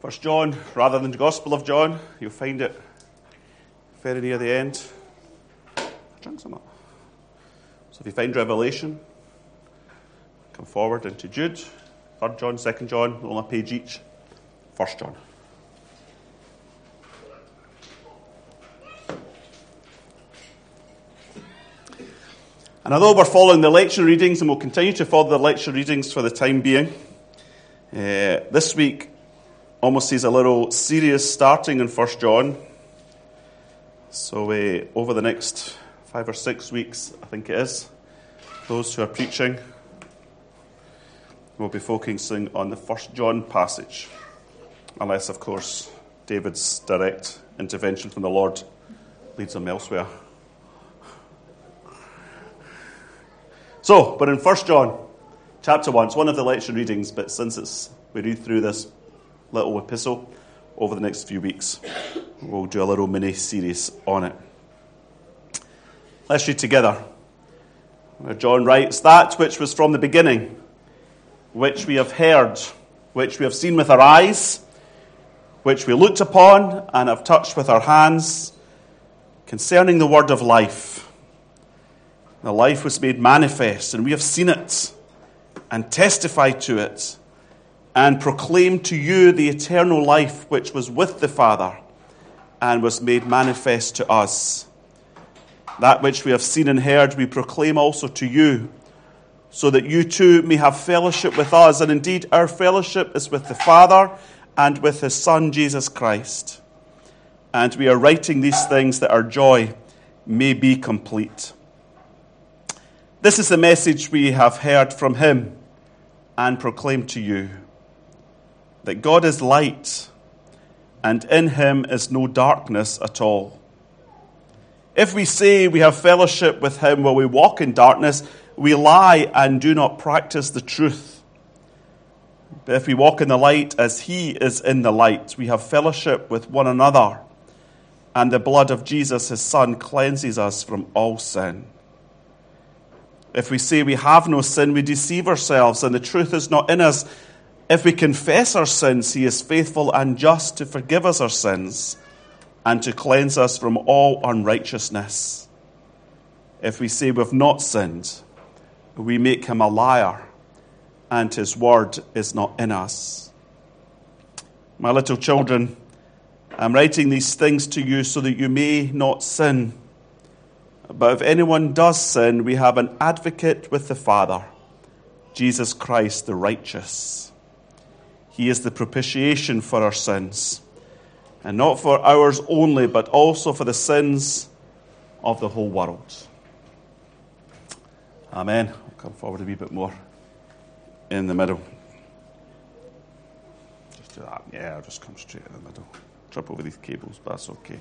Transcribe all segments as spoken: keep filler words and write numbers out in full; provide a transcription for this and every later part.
First John, rather than the Gospel of John, you'll find it very near the end. I drank some up. So if you find Revelation, come forward into Jude, Third John, Second John, only a page each. First John. And although we're following the lecture readings, and we'll continue to follow the lecture readings for the time being, uh, this week almost sees a little series starting in First John. So uh, over the next five or six weeks, I think it is, those who are preaching will be focusing on the First John passage. Unless, of course, David's direct intervention from the Lord leads them elsewhere. So, but in First John, chapter one, it's one of the lecture readings, but since it's we read through this little epistle over the next few weeks, we'll do a little mini-series on it. Let's read together. Where John writes, "That which was from the beginning, which we have heard, which we have seen with our eyes, which we looked upon and have touched with our hands, concerning the word of life. The life was made manifest, and we have seen it, and testified to it, and proclaimed to you the eternal life which was with the Father, and was made manifest to us. That which we have seen and heard we proclaim also to you, so that you too may have fellowship with us. And indeed our fellowship is with the Father and with his Son Jesus Christ. And we are writing these things that our joy may be complete. This is the message we have heard from him and proclaimed to you, that God is light, and in him is no darkness at all. If we say we have fellowship with him while we walk in darkness, we lie and do not practice the truth. But if we walk in the light as he is in the light, we have fellowship with one another, and the blood of Jesus, his Son, cleanses us from all sin. If we say we have no sin, we deceive ourselves, and the truth is not in us. If we confess our sins, he is faithful and just to forgive us our sins and to cleanse us from all unrighteousness. If we say we have not sinned, we make him a liar, and his word is not in us. My little children, I'm writing these things to you so that you may not sin. But if anyone does sin, we have an advocate with the Father, Jesus Christ the righteous. He is the propitiation for our sins, and not for ours only, but also for the sins of the whole world." Amen. I'll come forward a wee bit more in the middle. Just do that. Yeah, I'll just come straight in the middle. Trip over these cables, but that's okay.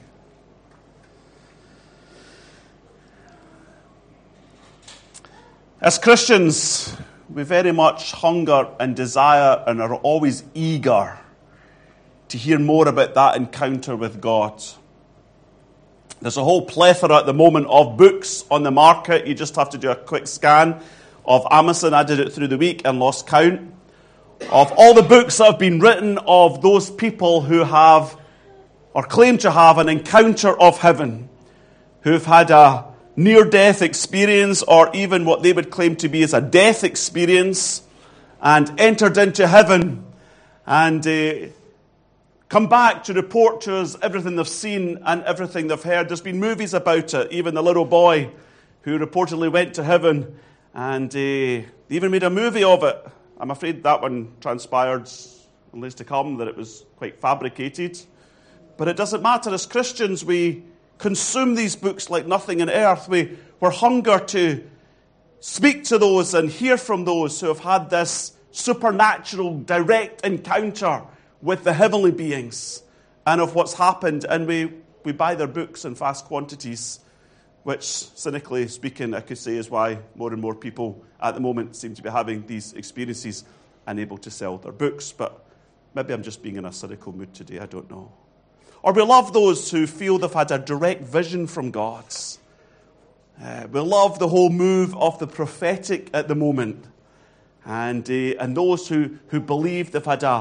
As Christians, we very much hunger and desire and are always eager to hear more about that encounter with God. There's a whole plethora at the moment of books on the market. You just have to do a quick scan of Amazon. I did it through the week and lost count of all the books that have been written of those people who have or claim to have an encounter of heaven, who've had a near-death experience, or even what they would claim to be as a death experience, and entered into heaven, and uh, come back to report to us everything they've seen and everything they've heard. There's been movies about it, even the little boy who reportedly went to heaven, and uh, they even made a movie of it. I'm afraid that one transpired in days to come, that it was quite fabricated. But it doesn't matter. As Christians, we consume these books like nothing on earth. We, we're hunger to speak to those and hear from those who have had this supernatural, direct encounter with the heavenly beings and of what's happened. And we, we buy their books in vast quantities, which, cynically speaking, I could say is why more and more people at the moment seem to be having these experiences and able to sell their books. But maybe I'm just being in a cynical mood today, I don't know. Or we love those who feel they've had a direct vision from God. Uh, we love the whole move of the prophetic at the moment. And uh, and those who, who believe they've had a,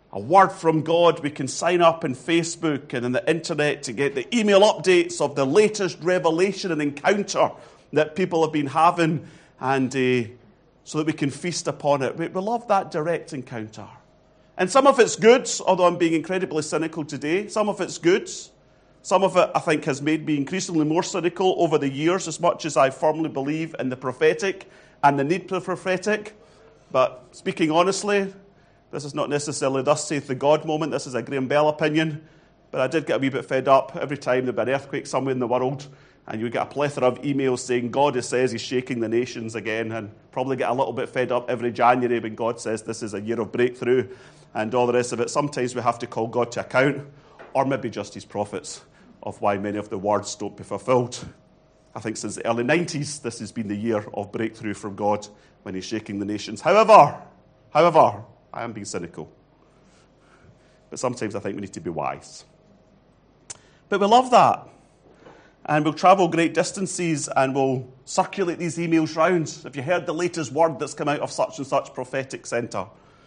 a word from God. We can sign up on Facebook and on the internet to get the email updates of the latest revelation and encounter that people have been having, and uh, so that we can feast upon it. We, we love that direct encounter. And some of it's good, although I'm being incredibly cynical today. Some of it's good. Some of it, I think, has made me increasingly more cynical over the years, as much as I firmly believe in the prophetic and the need for the prophetic. But speaking honestly, this is not necessarily thus saith the God moment. This is a Graham Bell opinion. But I did get a wee bit fed up every time there'd be an earthquake somewhere in the world, and you would get a plethora of emails saying God says he's shaking the nations again, and probably get a little bit fed up every January when God says this is a year of breakthrough and all the rest of it. Sometimes we have to call God to account, or maybe just his prophets, of why many of the words don't be fulfilled. I think since the early nineties, this has been the year of breakthrough from God when he's shaking the nations. However, however, I am being cynical. But sometimes I think we need to be wise. But we love that. And we'll travel great distances and we'll circulate these emails round. Have you heard the latest word that's come out of such and such prophetic centre?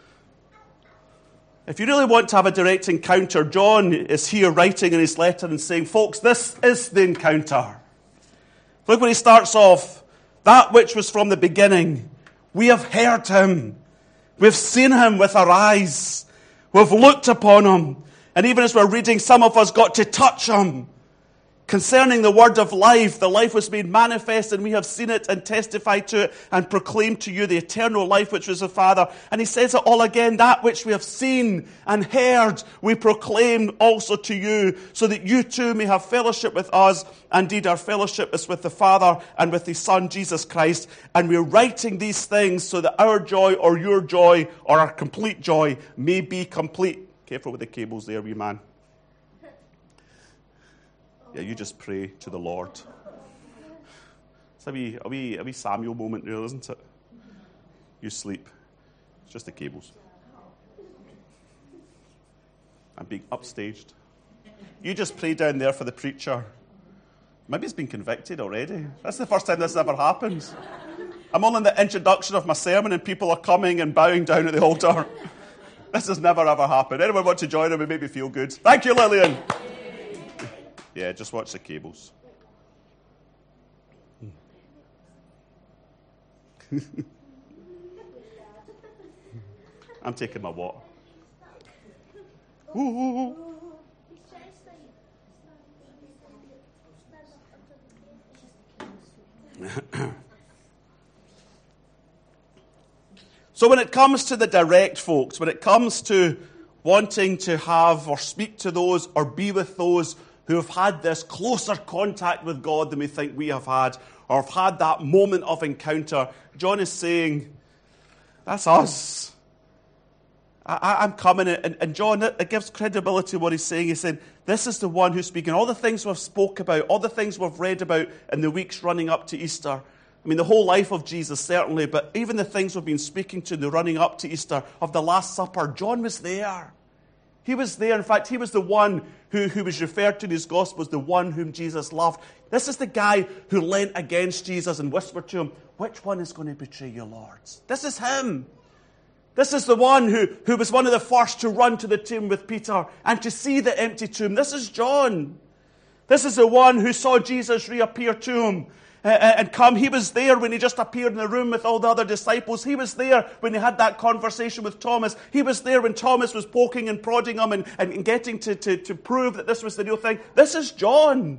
If you really want to have a direct encounter, John is here writing in his letter and saying, folks, this is the encounter. Look where he starts off. That which was from the beginning. We have heard him. We've seen him with our eyes. We've looked upon him. And even as we're reading, some of us got to touch him. Concerning the word of life, the life was made manifest, and we have seen it and testified to it and proclaimed to you the eternal life which was the Father. And he says it all again, that which we have seen and heard, we proclaim also to you, so that you too may have fellowship with us. Indeed, our fellowship is with the Father and with his Son, Jesus Christ. And we're writing these things so that our joy or your joy or our complete joy may be complete. Careful with the cables there, wee man. Yeah, you just pray to the Lord. It's a wee, a wee, a wee Samuel moment there, isn't it? You sleep. It's just the cables. I'm being upstaged. You just pray down there for the preacher. Maybe he's been convicted already. That's the first time this has ever happened. I'm only in the introduction of my sermon and people are coming and bowing down at the altar. This has never ever happened. Anyone want to join him and make me feel good? Thank you, Lillian. Yeah, just watch the cables. I'm taking my water. Ooh. So when it comes to the direct, folks, when it comes to wanting to have or speak to those or be with those who have had this closer contact with God than we think we have had, or have had that moment of encounter, John is saying, that's us. I, I'm coming, and, and John, it gives credibility to what he's saying. He said, this is the one who's speaking. All the things we've spoke about, all the things we've read about in the weeks running up to Easter. I mean, the whole life of Jesus, certainly, but even the things we've been speaking to in the running up to Easter, of the Last Supper, John was there. He was there. In fact, he was the one who, who was referred to in his gospel as the one whom Jesus loved. This is the guy who leant against Jesus and whispered to him, which one is going to betray you, Lord? This is him. This is the one who, who was one of the first to run to the tomb with Peter and to see the empty tomb. This is John. This is the one who saw Jesus reappear to him uh, and come. He was there when he just appeared in the room with all the other disciples. He was there when he had that conversation with Thomas. He was there when Thomas was poking and prodding him and, and getting to, to, to prove that this was the real thing. This is John.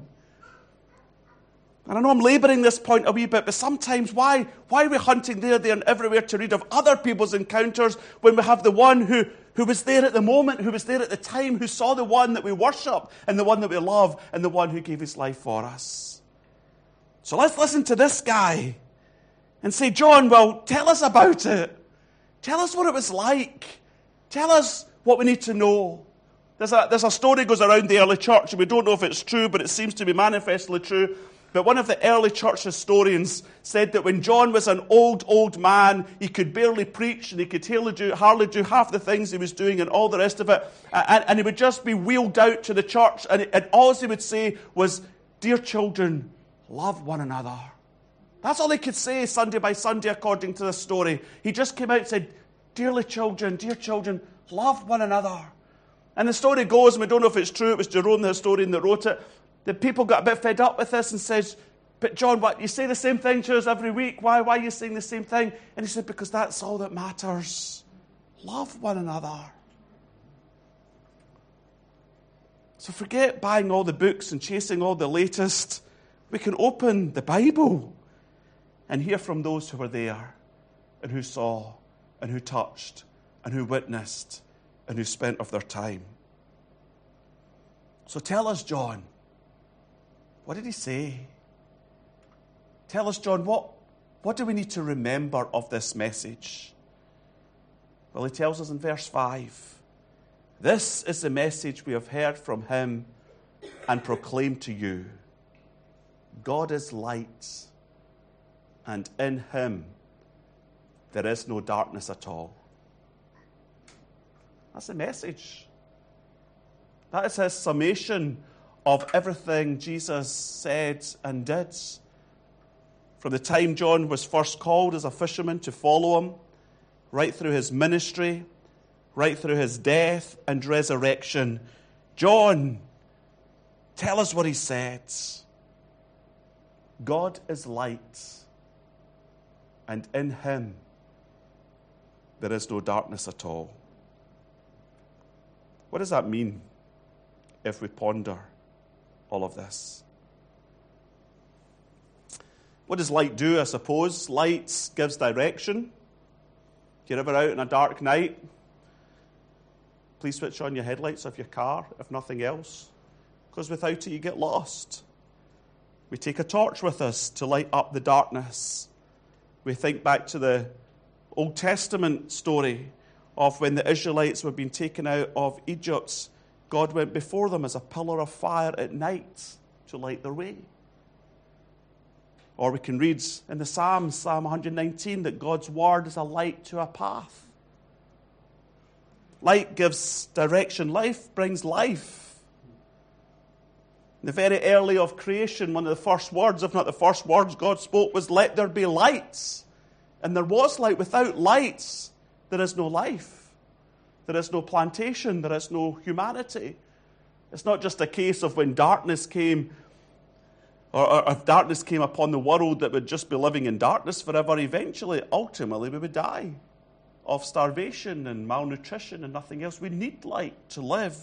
And I know I'm labouring this point a wee bit, but sometimes why, why are we hunting there, there and everywhere to read of other people's encounters when we have the one who, who was there at the moment, who was there at the time, who saw the one that we worship and the one that we love and the one who gave his life for us? So let's listen to this guy and say, John, well, tell us about it. Tell us what it was like. Tell us what we need to know. There's a, there's a story goes around the early church, and we don't know if it's true, but it seems to be manifestly true. But one of the early church historians said that when John was an old, old man, he could barely preach and he could hardly do, hardly do half the things he was doing and all the rest of it. And, and he would just be wheeled out to the church. And, and all he would say was, dear children, love one another. That's all he could say Sunday by Sunday, according to the story. He just came out and said, dearly children, dear children, love one another. And the story goes, and we don't know if it's true, it was Jerome, the historian, that wrote it, the people got a bit fed up with this and said, but John, what, you say the same thing to us every week. Why, why are you saying the same thing? And he said, because that's all that matters. Love one another. So forget buying all the books and chasing all the latest. We can open the Bible and hear from those who were there and who saw and who touched and who witnessed and who spent of their time. So tell us, John, what did he say? Tell us, John, what, what do we need to remember of this message? Well, he tells us in verse five, this is the message we have heard from him and proclaimed to you. God is light, and in him there is no darkness at all. That's the message. That is his summation of everything Jesus said and did. From the time John was first called as a fisherman to follow him, right through his ministry, right through his death and resurrection. John, tell us what he said. God is light, and in him there is no darkness at all. What does that mean if we ponder all of this? What does light do, I suppose? Light gives direction. If you're ever out in a dark night, please switch on your headlights of your car, if nothing else, because without it you get lost. We take a torch with us to light up the darkness. We think back to the Old Testament story of when the Israelites were being taken out of Egypt. God went before them as a pillar of fire at night to light their way. Or we can read in the Psalms, Psalm one nineteen, that God's word is a light to a path. Light gives direction. Life brings life. In the very early of creation, one of the first words, if not the first words God spoke was, let there be lights. And there was light. Without lights, there is no life. There is no plantation. There is no humanity. It's not just a case of when darkness came, or, or if darkness came upon the world, that would just be living in darkness forever. Eventually, ultimately, we would die of starvation and malnutrition and nothing else. We need light to live.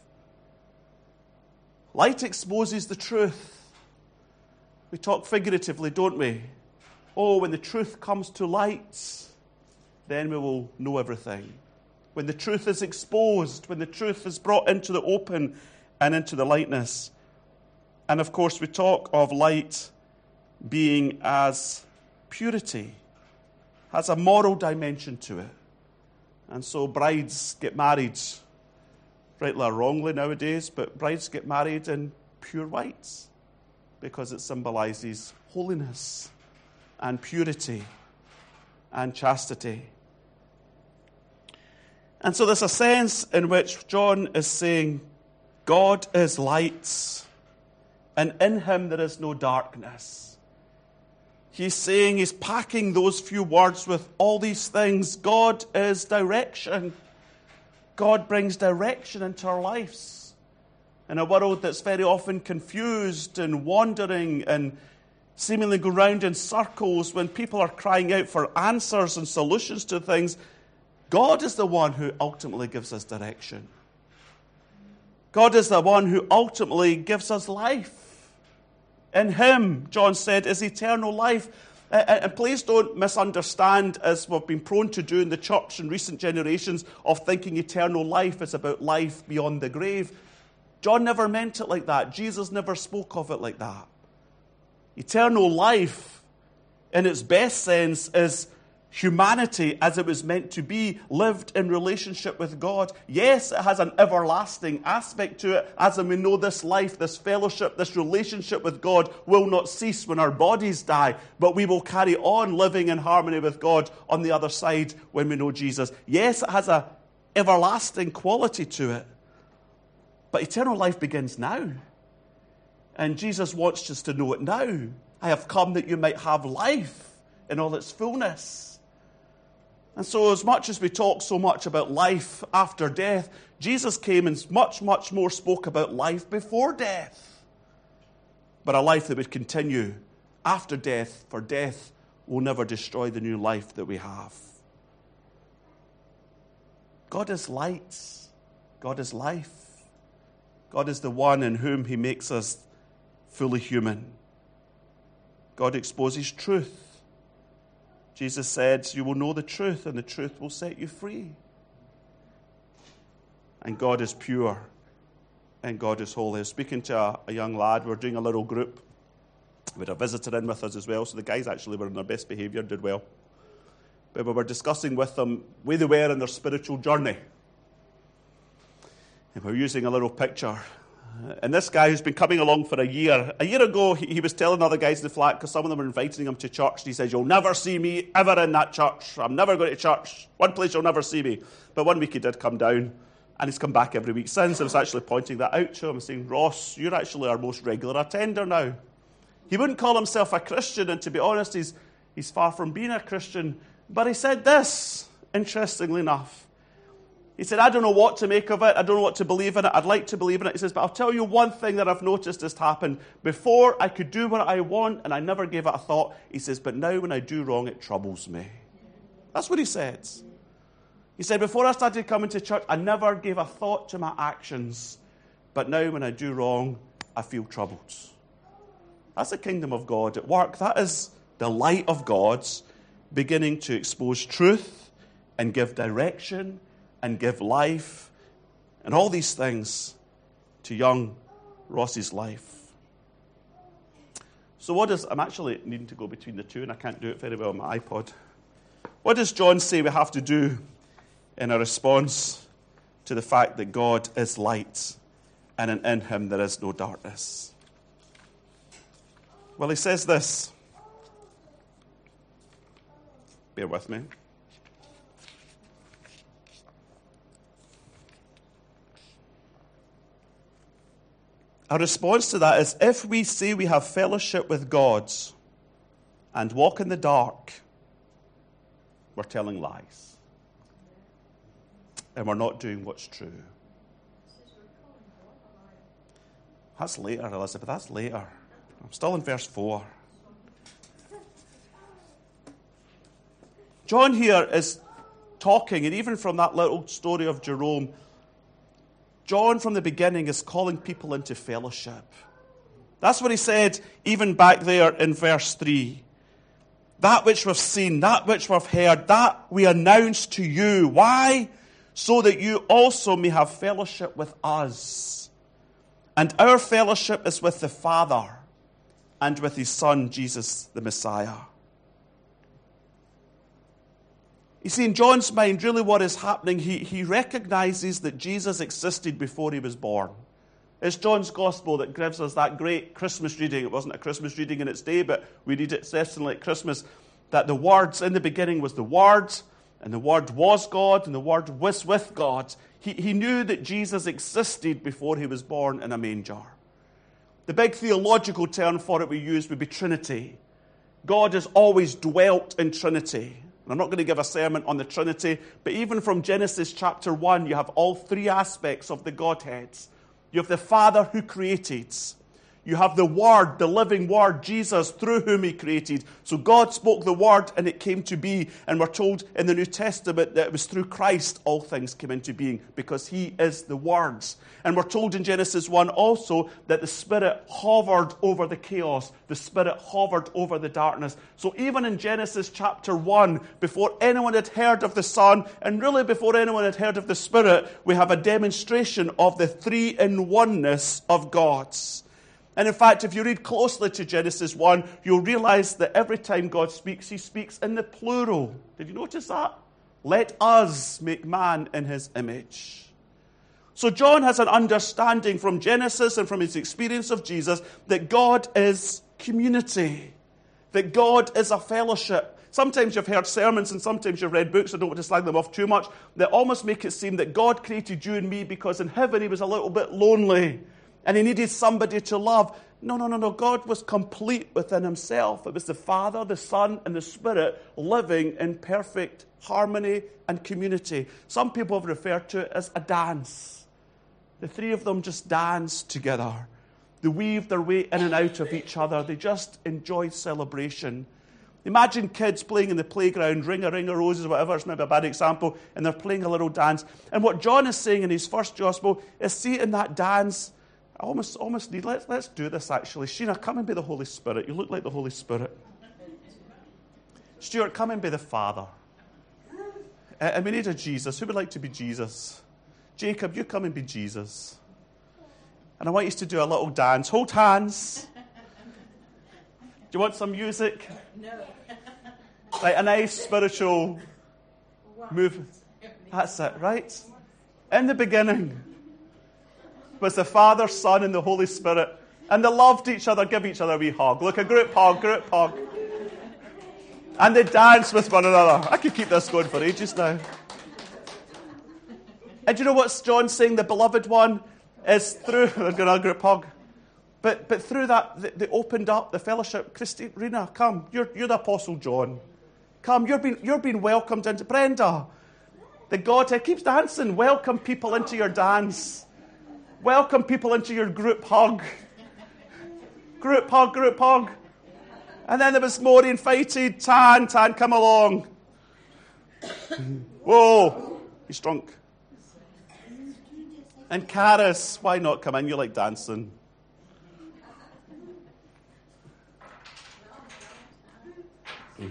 Light exposes the truth. We talk figuratively, don't we? Oh, when the truth comes to light, then we will know everything. When the truth is exposed, when the truth is brought into the open and into the lightness. And of course, we talk of light being as purity, has a moral dimension to it. And so brides get married, rightly or wrongly nowadays, but brides get married in pure whites because it symbolizes holiness and purity and chastity. And so there's a sense in which John is saying, God is light, and in him there is no darkness. He's saying, he's packing those few words with all these things. God is direction. God brings direction into our lives. In a world that's very often confused and wandering and seemingly go round in circles, when people are crying out for answers and solutions to things, God is the one who ultimately gives us direction. God is the one who ultimately gives us life. In him, John said, is eternal life. And please don't misunderstand, as we've been prone to do in the church in recent generations, of thinking eternal life is about life beyond the grave. John never meant it like that. Jesus never spoke of it like that. Eternal life, in its best sense, is humanity as it was meant to be, lived in relationship with God. Yes, it has an everlasting aspect to it, as we know this life, this fellowship, this relationship with God will not cease when our bodies die, but we will carry on living in harmony with God on the other side when we know Jesus. Yes, it has an everlasting quality to it, but eternal life begins now. And Jesus wants us to know it now. I have come that you might have life in all its fullness. And so as much as we talk so much about life after death, Jesus came and much, much more spoke about life before death. But a life that would continue after death, for death will never destroy the new life that we have. God is light. God is life. God is the one in whom he makes us fully human. God exposes truth. Jesus said, you will know the truth, and the truth will set you free. And God is pure, and God is holy. I was speaking to a, a young lad. We were doing a little group. We had a visitor in with us as well, so the guys actually were in their best behaviour, did well. But we were discussing with them where they were in their spiritual journey. And we were using a little picture. And this guy who's been coming along for a year, a year ago he, he was telling other guys in the flat, because some of them were inviting him to church, and he says, you'll never see me ever in that church. I'm never going to church. One place you'll never see me. But one week he did come down, and he's come back every week since. I was actually pointing that out to him, saying, Ross, you're actually our most regular attender now. He wouldn't call himself a Christian, and to be honest, he's, he's far from being a Christian. But he said this, interestingly enough. He said, I don't know what to make of it. I don't know what to believe in it. I'd like to believe in it. He says, but I'll tell you one thing that I've noticed has happened. Before, I could do what I want, and I never gave it a thought. He says, but now when I do wrong, it troubles me. That's what he said. He said, before I started coming to church, I never gave a thought to my actions. But now when I do wrong, I feel troubled. That's the kingdom of God at work. That is the light of God beginning to expose truth and give direction and give life, and all these things to young Ross's life. So what does, I'm actually needing to go between the two, and I can't do it very well on my iPod. What does John say we have to do in a response to the fact that God is light, and in him there is no darkness? Well, he says this. Bear with me. Our response to that is, if we say we have fellowship with God and walk in the dark, we're telling lies. And we're not doing what's true. That's later, Elizabeth, that's later. I'm still in verse four. John here is talking, and even from that little story of Jerome, John, from the beginning, is calling people into fellowship. That's what he said even back there in verse three. That which we've seen, that which we've heard, that we announce to you. Why? So that you also may have fellowship with us. And our fellowship is with the Father and with his Son, Jesus the Messiah. You see, in John's mind, really what is happening, he, he recognizes that Jesus existed before he was born. It's John's Gospel that gives us that great Christmas reading. It wasn't a Christmas reading in its day, but we read it certainly at Christmas, that the words in the beginning was the Word, and the Word was God, and the Word was with God. He, he knew that Jesus existed before he was born in a manger. The big theological term for it we use would be Trinity. God has always dwelt in Trinity. And I'm not going to give a sermon on the Trinity, but even from Genesis chapter one, you have all three aspects of the Godhead. You have the Father who created. You have the Word, the living Word, Jesus, through whom he created. So God spoke the Word and it came to be. And we're told in the New Testament that it was through Christ all things came into being, because he is the Word. And we're told in Genesis one also that the Spirit hovered over the chaos. The Spirit hovered over the darkness. So even in Genesis chapter one, before anyone had heard of the Son, and really before anyone had heard of the Spirit, we have a demonstration of the three-in-oneness of God. And in fact, if you read closely to Genesis one, you'll realize that every time God speaks, he speaks in the plural. Did you notice that? Let us make man in his image. So John has an understanding from Genesis and from his experience of Jesus that God is community, that God is a fellowship. Sometimes you've heard sermons and sometimes you've read books, I don't want to slag them off too much, that almost make it seem that God created you and me because in heaven he was a little bit lonely. and he needed somebody to love. No, no, no, no. God was complete within himself. It was the Father, the Son, and the Spirit living in perfect harmony and community. Some people have referred to it as a dance. The three of them just danced together. They weaved their way in and out of each other. They just enjoyed celebration. Imagine kids playing in the playground, ring a ring of roses, whatever, it's maybe a bad example, and they're playing a little dance. And what John is saying in his first gospel is, see, in that dance, I almost, almost need, let's, let's do this actually. Sheena, come and be the Holy Spirit. You look like the Holy Spirit. Stuart, come and be the Father. Uh, and we need a Jesus. Who would like to be Jesus? Jacob, you come and be Jesus. And I want you to do a little dance. Hold hands. Do you want some music? No. Right, a nice spiritual move. That's it, right? In the beginning was the Father, Son, and the Holy Spirit. And they loved each other. Give each other a wee hug. Look, a group hug, group hug. And they danced with one another. I could keep this going for ages now. And do you know what John's saying? The beloved one is through... They're going to a group hug. But but through that, they, they opened up the fellowship. Christina, come. You're, you're the Apostle John. Come, you're being, you're being welcomed into... Brenda, the Godhead keeps dancing. Welcome people into your dance. Welcome people into your group hug. Group hug, group hug. And then there was Maury invited. Tan, Tan, come along. Whoa, he's drunk. And Karis, why not come in? You like dancing. Mm-hmm.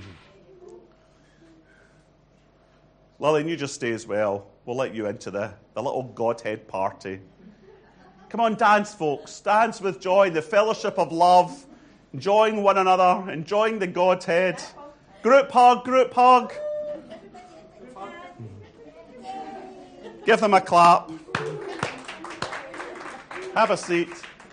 Lillian, you just stay as well. We'll let you into the, the little Godhead party. Come on, dance, folks. Dance with joy, the fellowship of love, enjoying one another, enjoying the Godhead. Group hug, group hug. Give them a clap. Have a seat.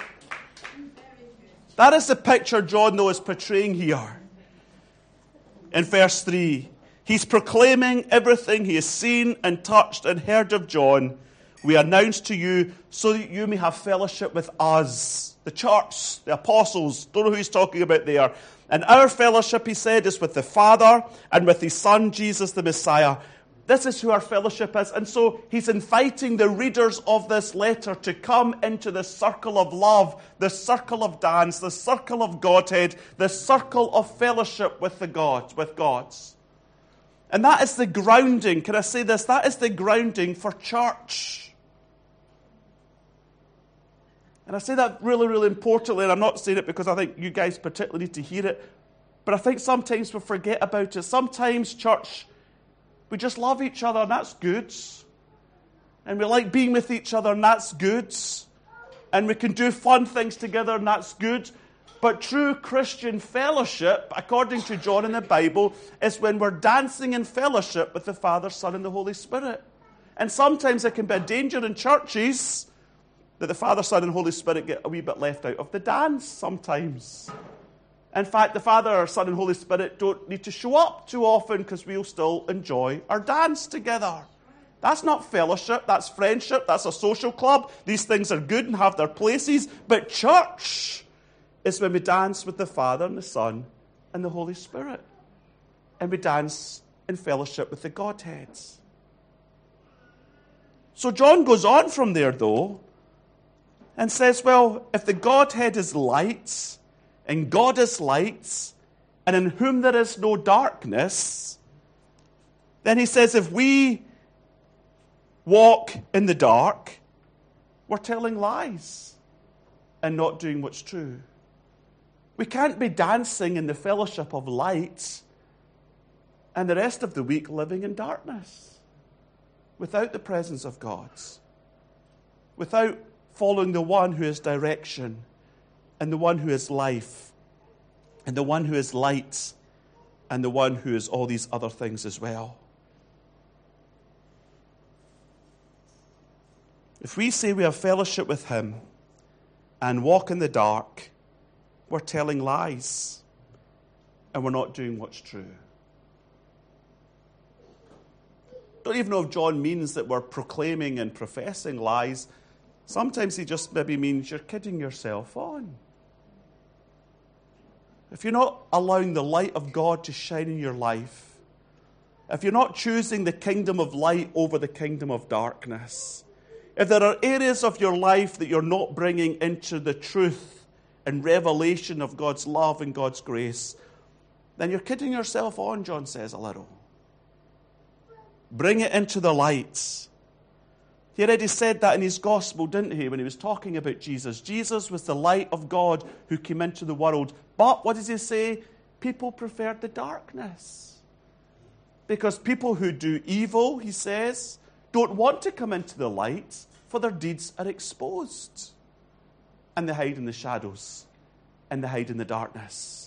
That is the picture John, though, is portraying here. In verse three, he's proclaiming everything he has seen and touched and heard of John. We announce to you so that you may have fellowship with us. The church, the apostles, don't know who he's talking about there. And our fellowship, he said, is with the Father and with his Son, Jesus the Messiah. This is who our fellowship is. And so he's inviting the readers of this letter to come into the circle of love, the circle of dance, the circle of Godhead, the circle of fellowship with the God, with God's. And that is the grounding, can I say this? That is the grounding for church. And I say that really, really importantly, and I'm not saying it because I think you guys particularly need to hear it, but I think sometimes we forget about it. Sometimes church, we just love each other, and that's good. And we like being with each other, and that's good. And we can do fun things together, and that's good. But true Christian fellowship, according to John in the Bible, is when we're dancing in fellowship with the Father, Son, and the Holy Spirit. And sometimes it can be a danger in churches that the Father, Son, and Holy Spirit get a wee bit left out of the dance sometimes. In fact, the Father, Son, and Holy Spirit don't need to show up too often because we'll still enjoy our dance together. That's not fellowship, that's friendship, that's a social club. These things are good and have their places. But church is when we dance with the Father and the Son and the Holy Spirit. And we dance in fellowship with the Godheads. So John goes on from there, though, and says, well, if the Godhead is light, and God is light, and in whom there is no darkness, then he says, if we walk in the dark, we're telling lies and not doing what's true. We can't be dancing in the fellowship of light and the rest of the week living in darkness without the presence of God, without following the one who is direction and the one who is life and the one who is light and the one who is all these other things as well. If we say we have fellowship with him and walk in the dark, we're telling lies and we're not doing what's true. Don't even know if John means that we're proclaiming and professing lies. Sometimes he just maybe means you're kidding yourself on. If you're not allowing the light of God to shine in your life, if you're not choosing the kingdom of light over the kingdom of darkness, if there are areas of your life that you're not bringing into the truth and revelation of God's love and God's grace, then you're kidding yourself on, John says a little. Bring it into the light. He already said that in his gospel, didn't he, when he was talking about Jesus. Jesus was the light of God who came into the world. But, what does he say? People preferred the darkness. Because people who do evil, he says, don't want to come into the light, for their deeds are exposed. And they hide in the shadows, and they hide in the darkness.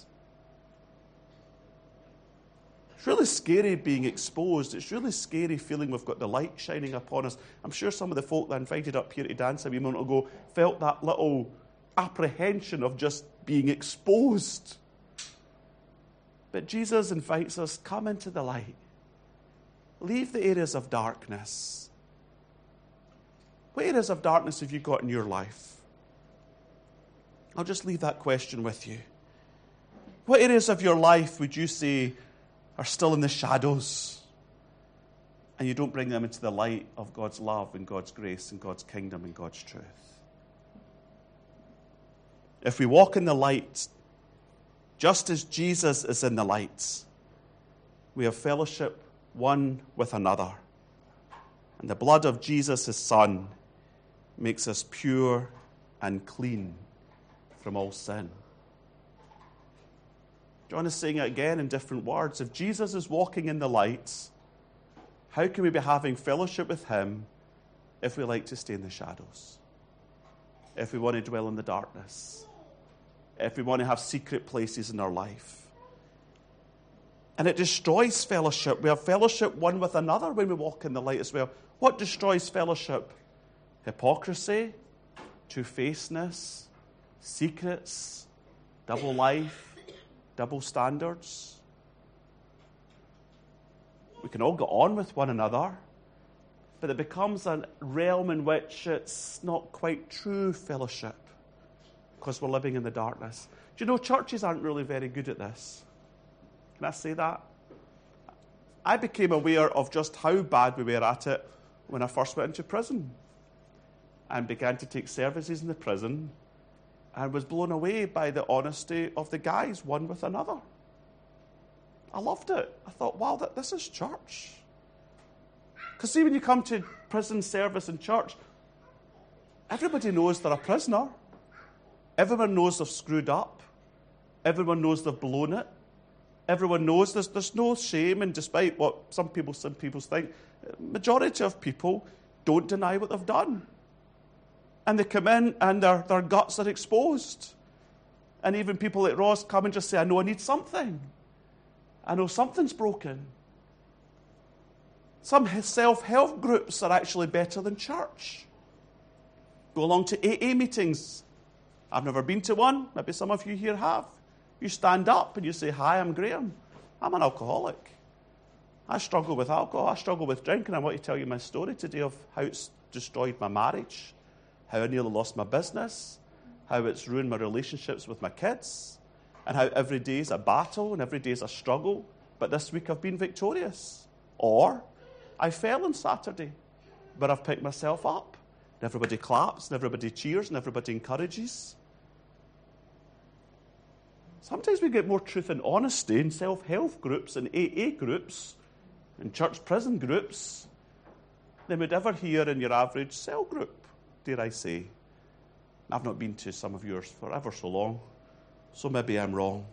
It's really scary being exposed. It's really scary feeling we've got the light shining upon us. I'm sure some of the folk that I invited up here to dance a wee moment ago felt that little apprehension of just being exposed. But Jesus invites us, come into the light. Leave the areas of darkness. What areas of darkness have you got in your life? I'll just leave that question with you. What areas of your life would you say are still in the shadows, and you don't bring them into the light of God's love and God's grace and God's kingdom and God's truth? If we walk in the light, just as Jesus is in the light, we have fellowship one with another. And the blood of Jesus, his Son, makes us pure and clean from all sin. John is saying it again in different words. If Jesus is walking in the light, how can we be having fellowship with him if we like to stay in the shadows? If we want to dwell in the darkness? If we want to have secret places in our life? And it destroys fellowship. We have fellowship one with another when we walk in the light as well. What destroys fellowship? Hypocrisy, two-facedness, secrets, double life, double standards. We can all get on with one another, but it becomes a realm in which it's not quite true fellowship because we're living in the darkness. Do you know, churches aren't really very good at this? Can I say that? I became aware of just how bad we were at it when I first went into prison and began to take services in the prison, and was blown away by the honesty of the guys, one with another. I loved it. I thought, wow, that, this is church. Because see, when you come to prison service in church, everybody knows they're a prisoner. Everyone knows they've screwed up. Everyone knows they've blown it. Everyone knows there's, there's no shame, and despite what some people, some people think, majority of people don't deny what they've done. And they come in and their, their guts are exposed. And even people like Ross come and just say, I know I need something. I know something's broken. Some self-help groups are actually better than church. Go along to A A meetings. I've never been to one. Maybe some of you here have. You stand up and you say, hi, I'm Graham. I'm an alcoholic. I struggle with alcohol. I struggle with drinking. I want to tell you my story today of how it's destroyed my marriage, how I nearly lost my business, how it's ruined my relationships with my kids, and how every day is a battle and every day is a struggle, but this week I've been victorious. Or, I fell on Saturday, but I've picked myself up, and everybody claps, and everybody cheers, and everybody encourages. Sometimes we get more truth and honesty in self-help groups and A A groups and church prison groups than we'd ever hear in your average cell group, dare I say. I've not been to some of yours for ever so long, so maybe I'm wrong.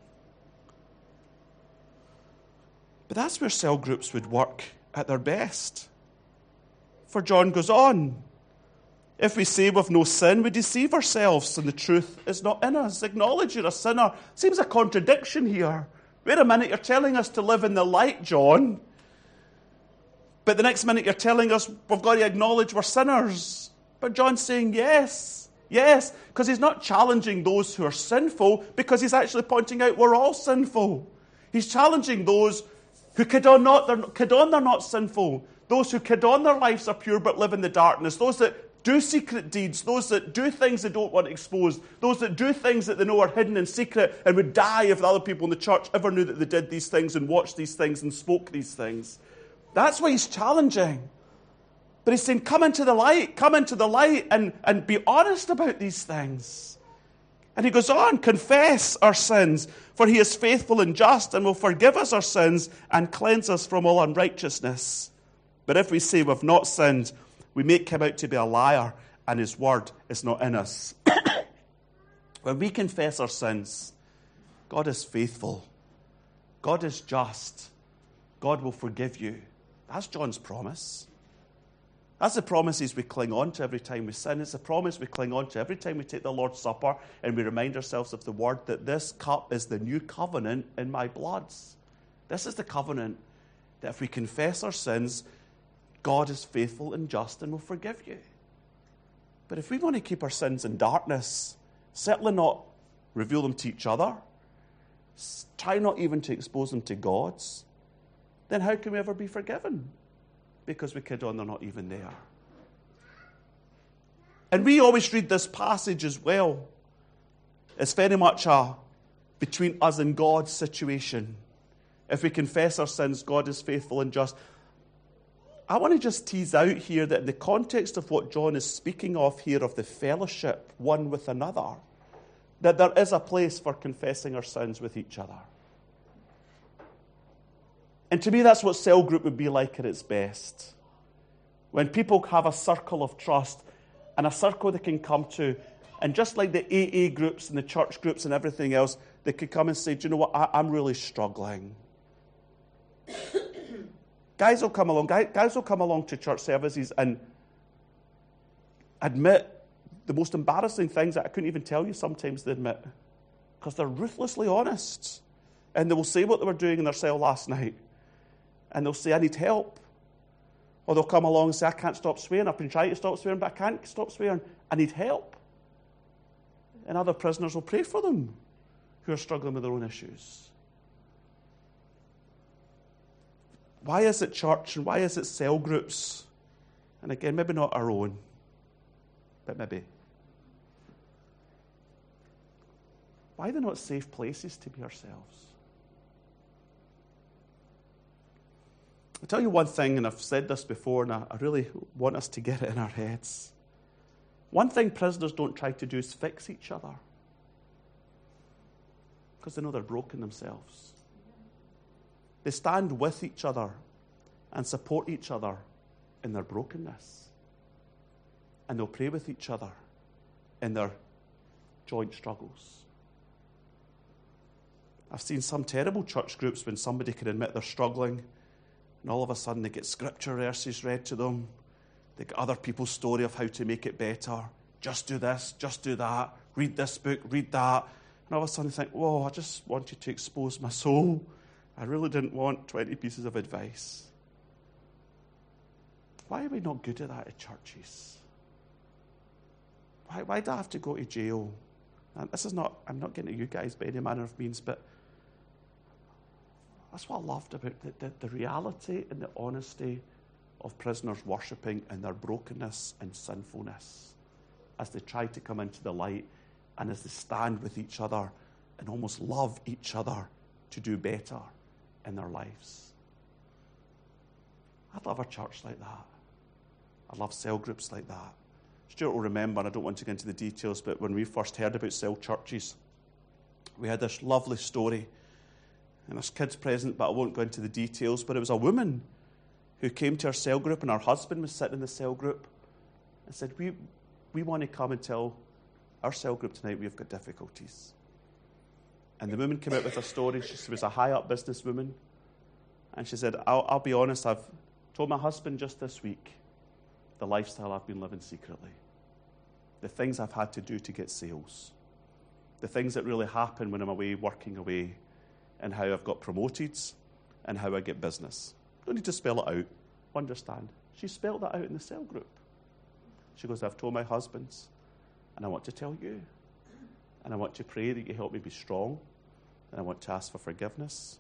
But that's where cell groups would work at their best. For John goes on, if we say we've no sin, we deceive ourselves, and the truth is not in us. Acknowledge you're a sinner. Seems a contradiction here. Wait a minute, you're telling us to live in the light, John. But the next minute you're telling us we've got to acknowledge we're sinners. But John's saying yes, yes, because he's not challenging those who are sinful, because he's actually pointing out we're all sinful. He's challenging those who kid on, not, they're, kid on they're not sinful, those who kid on their lives are pure but live in the darkness, those that do secret deeds, those that do things they don't want exposed, those that do things that they know are hidden in secret and would die if the other people in the church ever knew that they did these things and watched these things and spoke these things. That's why he's challenging. But he's saying, come into the light, come into the light and, and be honest about these things. And he goes on, confess our sins, for he is faithful and just and will forgive us our sins and cleanse us from all unrighteousness. But if we say we've not sinned, we make him out to be a liar, and his word is not in us. When we confess our sins, God is faithful. God is just. God will forgive you. That's John's promise. That's the promises we cling on to every time we sin. It's a promise we cling on to every time we take the Lord's Supper and we remind ourselves of the word that this cup is the new covenant in my blood. This is the covenant that if we confess our sins, God is faithful and just and will forgive you. But if we want to keep our sins in darkness, certainly not reveal them to each other, try not even to expose them to God, then how can we ever be forgiven? Because we kid on they're not even there. And we always read this passage as well. It's very much a between us and God situation. If we confess our sins, God is faithful and just. I want to just tease out here that in the context of what John is speaking of here, of the fellowship one with another, that there is a place for confessing our sins with each other. And to me, that's what cell group would be like at its best. When people have a circle of trust and a circle they can come to, and just like the A A groups and the church groups and everything else, they could come and say, do you know what, I, I'm really struggling. Guys will come along, guys, guys will come along to church services and admit the most embarrassing things that I couldn't even tell you sometimes they admit, because they're ruthlessly honest. And they will say what they were doing in their cell last night. And they'll say, I need help. Or they'll come along and say, I can't stop swearing. I've been trying to stop swearing, but I can't stop swearing. I need help. And other prisoners will pray for them who are struggling with their own issues. Why is it church and why is it cell groups? And again, maybe not our own, but maybe. Why are they not safe places to be ourselves? I'll tell you one thing, and I've said this before, and I, I really want us to get it in our heads. One thing prisoners don't try to do is fix each other, because they know they're broken themselves. They stand with each other and support each other in their brokenness. And they'll pray with each other in their joint struggles. I've seen some terrible church groups when somebody can admit they're struggling, and all of a sudden they get scripture verses read to them. They get other people's story of how to make it better. Just do this, just do that. Read this book, read that. And all of a sudden you think, whoa, I just wanted to expose my soul. I really didn't want twenty pieces of advice. Why are we not good at that at churches? Why, why do I have to go to jail? And this is not, I'm not getting at you guys by any manner of means, but that's what I loved about the, the, the reality and the honesty of prisoners worshipping in their brokenness and sinfulness as they try to come into the light and as they stand with each other and almost love each other to do better in their lives. I'd love a church like that. I'd love cell groups like that. Stuart will remember, and I don't want to get into the details, but when we first heard about cell churches, we had this lovely story. And there's kids present, but I won't go into the details. But it was a woman who came to our cell group, and her husband was sitting in the cell group and said, we, we want to come and tell our cell group tonight we've got difficulties. And the woman came out with a story. She was a high-up businesswoman. And she said, I'll, I'll be honest, I've told my husband just this week the lifestyle I've been living secretly, the things I've had to do to get sales, the things that really happen when I'm away, working away, and how I've got promoted, and how I get business. Don't need to spell it out. Understand. She spelled that out in the cell group. She goes, I've told my husband, and I want to tell you, and I want to pray that you help me be strong, and I want to ask for forgiveness.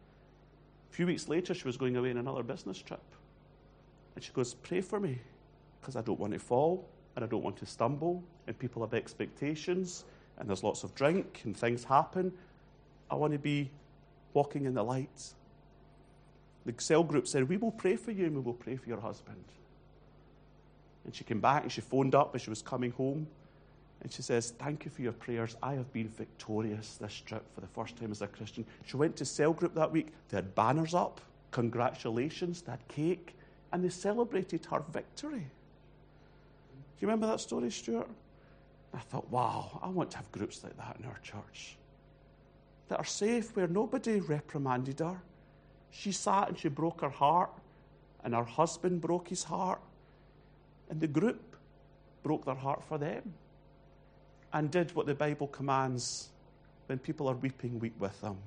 A few weeks later, she was going away on another business trip. And she goes, pray for me. because I don't want to fall and I don't want to stumble and people have expectations and there's lots of drink and things happen. I want to be walking in the light. The cell group said, we will pray for you and we will pray for your husband. And she came back and she phoned up as she was coming home. And she says, thank you for your prayers. I have been victorious this trip for the first time as a Christian. She went to cell group that week. They had banners up. Congratulations. They had cake. And they celebrated her victory. Do you remember that story, Stuart? I thought, wow, I want to have groups like that in our church. That are safe, where nobody reprimanded her. She sat and she broke her heart. And her husband broke his heart. And the group broke their heart for them. And did what the Bible commands when people are weeping, weep with them.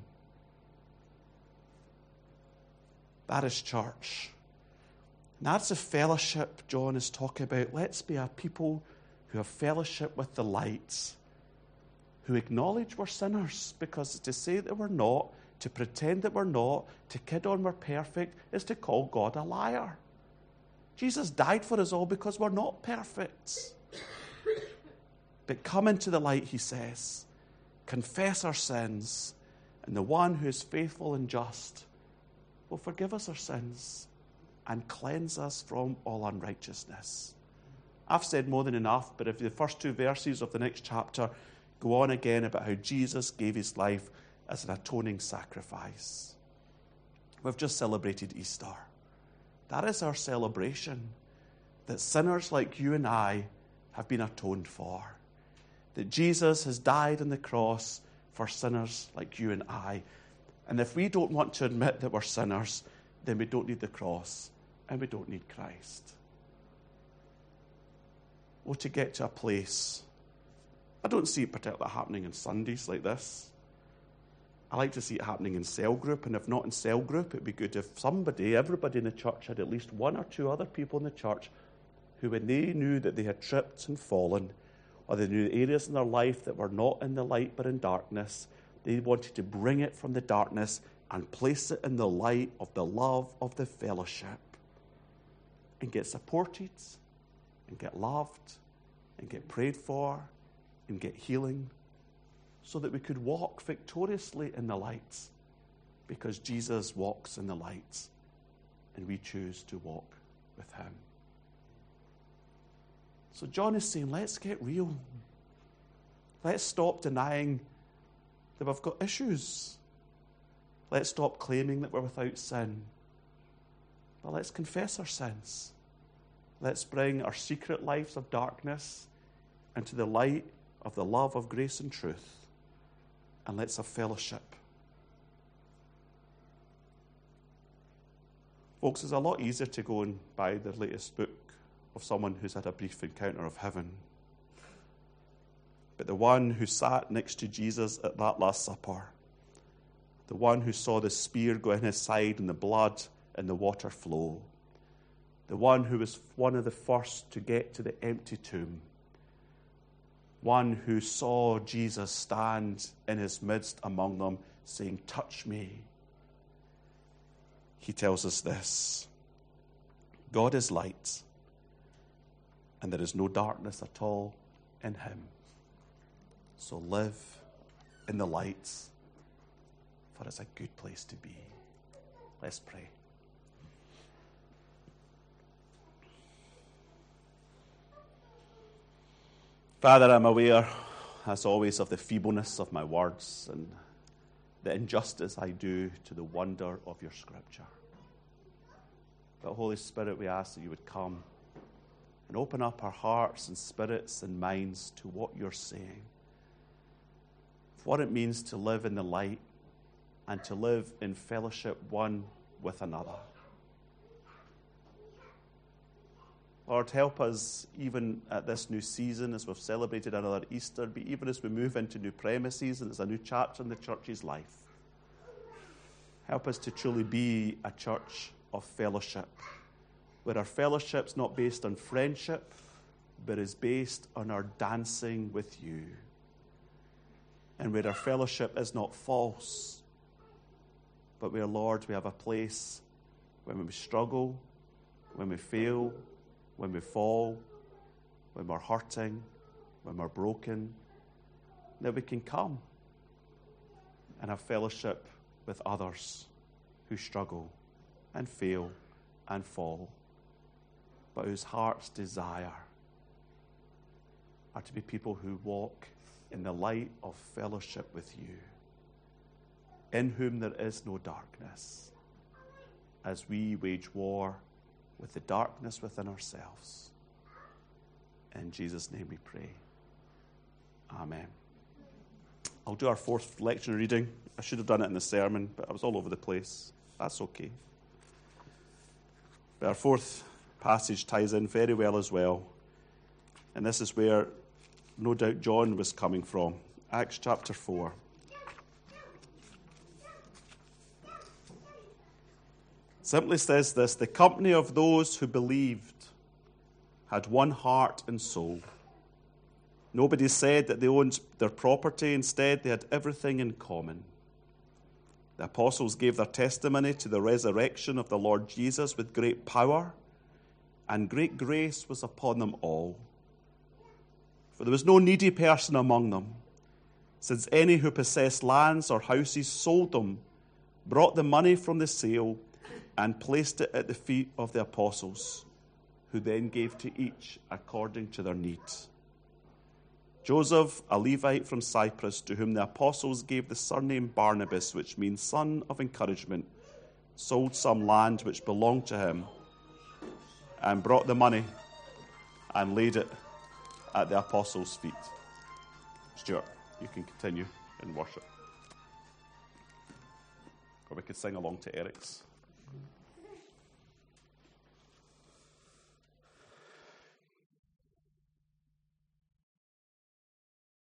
That is church. And that's the fellowship John is talking about. Let's be a people who have fellowship with the lights, who acknowledge we're sinners, because to say that we're not, to pretend that we're not, to kid on we're perfect, is to call God a liar. Jesus died for us all because we're not perfect. But come into the light, he says. Confess our sins, and the one who is faithful and just will forgive us our sins and cleanse us from all unrighteousness. I've said more than enough, but if the first two verses of the next chapter go on again about how Jesus gave his life as an atoning sacrifice. We've just celebrated Easter. That is our celebration, that sinners like you and I have been atoned for. That Jesus has died on the cross for sinners like you and I. And if we don't want to admit that we're sinners, then we don't need the cross and we don't need Christ. Well, to get to a place, I don't see it particularly happening on Sundays like this. I like to see it happening in cell group, and if not in cell group, it'd be good if somebody, everybody in the church had at least one or two other people in the church who, when they knew that they had tripped and fallen, or they knew areas in their life that were not in the light but in darkness, they wanted to bring it from the darkness and place it in the light of the love of the fellowship and get supported and get loved and get prayed for and get healing so that we could walk victoriously in the light, because Jesus walks in the light and we choose to walk with him. So John is saying, let's get real. Let's stop denying that we've got issues. Let's stop claiming that we're without sin. But let's confess our sins. Let's bring our secret lives of darkness into the light of the love of grace and truth. And let's have fellowship. Folks, it's a lot easier to go and buy the latest book of someone who's had a brief encounter of heaven. But the one who sat next to Jesus at that Last Supper, the one who saw the spear go in his side and the blood and the water flow, the one who was one of the first to get to the empty tomb, one who saw Jesus stand in his midst among them saying, touch me. He tells us this: God is light, and there is no darkness at all in him. So live in the light, for it's a good place to be. Let's pray. Father, I'm aware, as always, of the feebleness of my words and the injustice I do to the wonder of your Scripture. But Holy Spirit, we ask that you would come and open up our hearts and spirits and minds to what you're saying, what it means to live in the light and to live in fellowship one with another. Lord, help us even at this new season as we've celebrated another Easter, but even as we move into new premises and it's a new chapter in the church's life. Help us to truly be a church of fellowship, where our fellowship's not based on friendship, but is based on our dancing with you. And where our fellowship is not false, but where, Lord, we have a place when we struggle, when we fail, when we fall, when we're hurting, when we're broken, that we can come and have fellowship with others who struggle and fail and fall, but whose heart's desire are to be people who walk in the light of fellowship with you, in whom there is no darkness, as we wage war with the darkness within ourselves. In Jesus' name we pray. Amen. I'll do our fourth lectionary reading. I should have done it in the sermon, but I was all over the place. That's okay. But our fourth passage ties in very well as well. And this is where, no doubt, John was coming from. Acts chapter four. Simply says this: the company of those who believed had one heart and soul. Nobody said that they owned their property. Instead, they had everything in common. The apostles gave their testimony to the resurrection of the Lord Jesus with great power, and great grace was upon them all. For there was no needy person among them, since any who possessed lands or houses sold them, brought the money from the sale, and placed it at the feet of the apostles, who then gave to each according to their need. Joseph, a Levite from Cyprus, to whom the apostles gave the surname Barnabas, which means son of encouragement, sold some land which belonged to him, and brought the money and laid it at the apostles' feet. Stuart, you can continue in worship. Or we could sing along to Eric's.